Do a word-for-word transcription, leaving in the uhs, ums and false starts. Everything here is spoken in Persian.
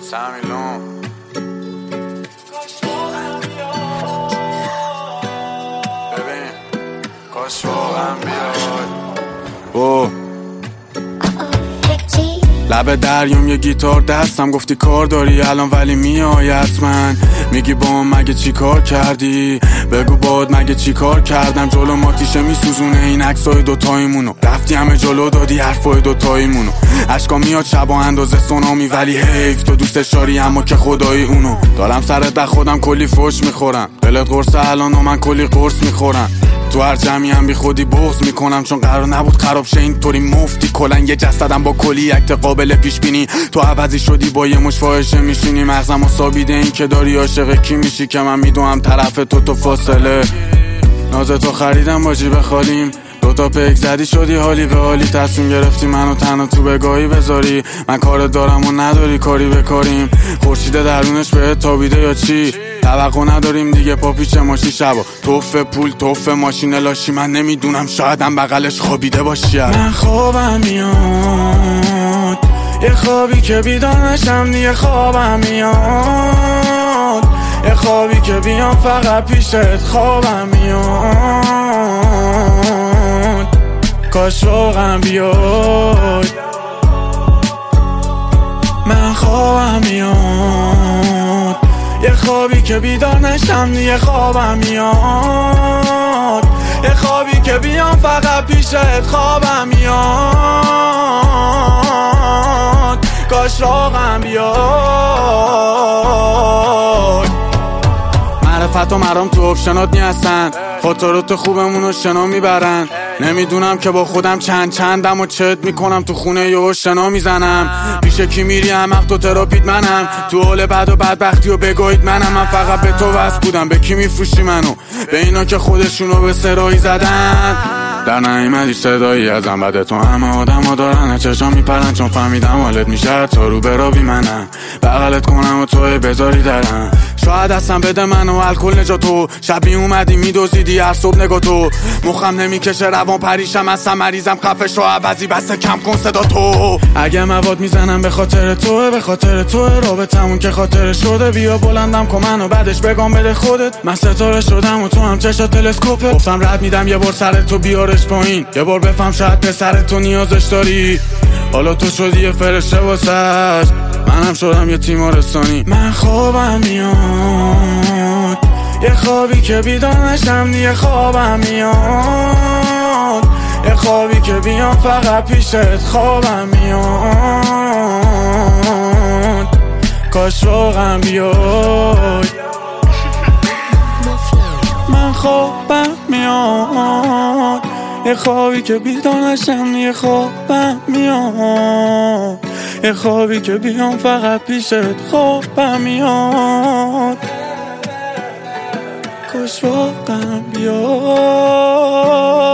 سمیلون ببین کاش واقعا بیاد اوه لب دریام یه گیتار دستم گفتی کار داری الان ولی میای حتما میگی با من مگه چی کار کردی بگو باد مگه چی کار کردم جلو ماتیشه میسوزونه این عکسای دوتاییمونو رفتی همه جلو دادی حرفای دوتاییمونو اشکا میاد شبا اندازه سونامی ولی حیف تو دوستش داری اما که خدایی اونو دارم سرت در خودم کلی فوش میخورم دلت قرصه الان و من کلی قرص میخورم تو هر جمعی هم بی خودی بغض میکنم چون قرار نبود خراب شه اینطوری مفتی کلن یه جسدم با کلی اکت قابل پیش بینی تو عوضی شدی با یه مش فاحشه میشینی مغزم و سابیده این که داری عاشق کی میشی که من میدونم طرف تو تو فاصله ناز تو خریدم با جیب خالیم دوتا پیک زدی شدی حالی به حالی تصمیم گرفتی منو تنها تو بگاهی بذاری من کارت دارم و نداری کاری بکاریم خورشید درونش بهت تابیده یا چی توقع نداریم دیگه پا پیچ ماشی شبا توف پول توف ماشین لاشی من نمیدونم شایدم بغلش خوابیده باشی من خوابم میاد یه خوابی که بیدار نشم دیگه خوابم میاد یه خوابی که بیام فقط پیشت خوابم میاد کاش واقعا بیاد من خوابم میاد یه خوابی که بیدار نشم دیگه خوابم میاد یه خوابی که بیام فقط پیشت خوابم میاد کاش واقعا بیاد معرفت و مرام تو اپشنات نیستن خاطرات خوبمونو شنا میبرن نمیدونم که با خودم چند چندم و چت میکنم تو خونه یهو شنا میزنم پیش کی میری همق تو تراپیت منم تو حال بد و بدبختی و بگاهید منم من فقط به تو وصل بودم به کی میفروشی منو به اینا که خودشونو به سرایی زدن در نایمدی صدایی ازم بده تو همه آدم ها دارن چشام میپرن چون فهمیدم حالت میشه تا رو برابی منم بغلت کنم و توی بذاری درم شاید اصلا بده من و الکل نجاتو شبی اومدی میدوزیدی هر صبح نگاه تو مخم نمیکشه روان پریشم اصلا مریضم خفش رو عوضی بسته کم کن صدا تو اگه مواد میزنم به خاطر توه به خاطر توه رابطمون که خاطر شده بیا بلندم کن منو بعدش بگم بده خودت من ستاره شدم و تو هم چشا تلسکوپه گفتم رد میدم یه بار سر تو بیارش پایین یه بار بفهم شاید پسر تو نیازش داری حالا تو شدی یه فرشته واسش منم شدم یه تیمارستانی من خوابم میاد یه خوابی که بیدار نشم دیگه خوابم میاد یه خوابی که بیام فقط پیشت خوابم میاد کاش واقعا بیاد من خوابم میاد یه خوابی که بیدار نشم یه خوابم میاد یه خوابی که بیام فقط پیشت خوابم میاد کاش واقعا بیاد